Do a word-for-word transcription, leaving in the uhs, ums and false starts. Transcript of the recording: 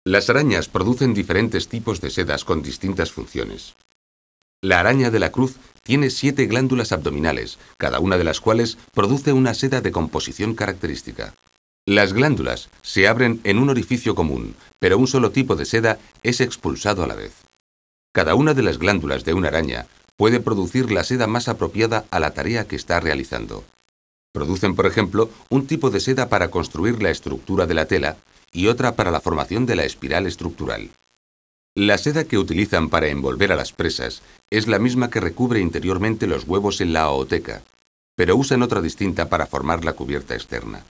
Las arañas producen diferentes tipos de sedas con distintas funciones. La araña de la cruz tiene siete glándulas abdominales, cada una de las cuales produce una seda de composición característica. Las glándulas se abren en un orificio común, pero un solo tipo de seda es expulsado a la vez. Cada una de las glándulas de una araña puede producir la seda más apropiada a la tarea que está realizando. Producen, por ejemplo, un tipo de seda para construir la estructura de la tela y otra para la formación de la espiral estructural. La seda que utilizan para envolver a las presas es la misma que recubre interiormente los huevos en la ooteca, pero usan otra distinta para formar la cubierta externa.